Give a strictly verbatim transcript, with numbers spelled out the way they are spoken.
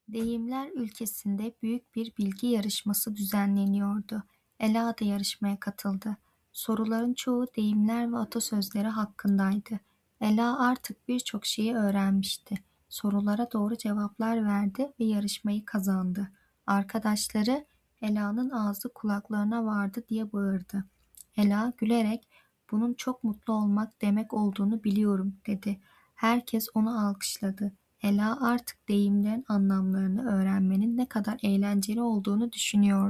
Deyimler ülkesinde büyük bir bilgi yarışması düzenleniyordu. Ela da yarışmaya katıldı. Soruların çoğu deyimler ve atasözleri hakkındaydı. Ela artık birçok şeyi öğrenmişti. Sorulara doğru cevaplar verdi ve yarışmayı kazandı. Arkadaşları Ela'nın ağzı kulaklarına vardı diye bağırdı. Ela gülerek bunun çok mutlu olmak demek olduğunu biliyorum dedi. Herkes onu alkışladı. Ela artık deyimlerin anlamlarını öğrenmenin ne kadar eğlenceli olduğunu düşünüyordu.